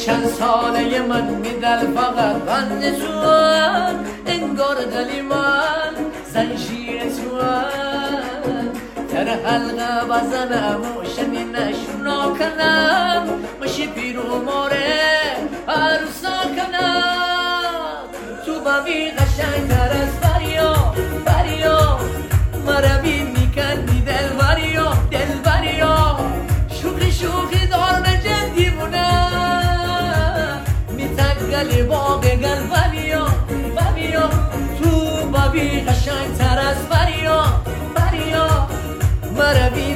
چند ساله من میدل فقط بند توان انگار دلی من زنجیر توان تر حلقه بزنم و شمی نشنا کنم مشی پیرو ماره عروسا کنم تو ببی قشنگ تر از بریا مربی میکردی دل بریا شوخی دار نجن دیوونه میتگلی باقی گل بریا تو ببی قشنگ تر از بریا مربی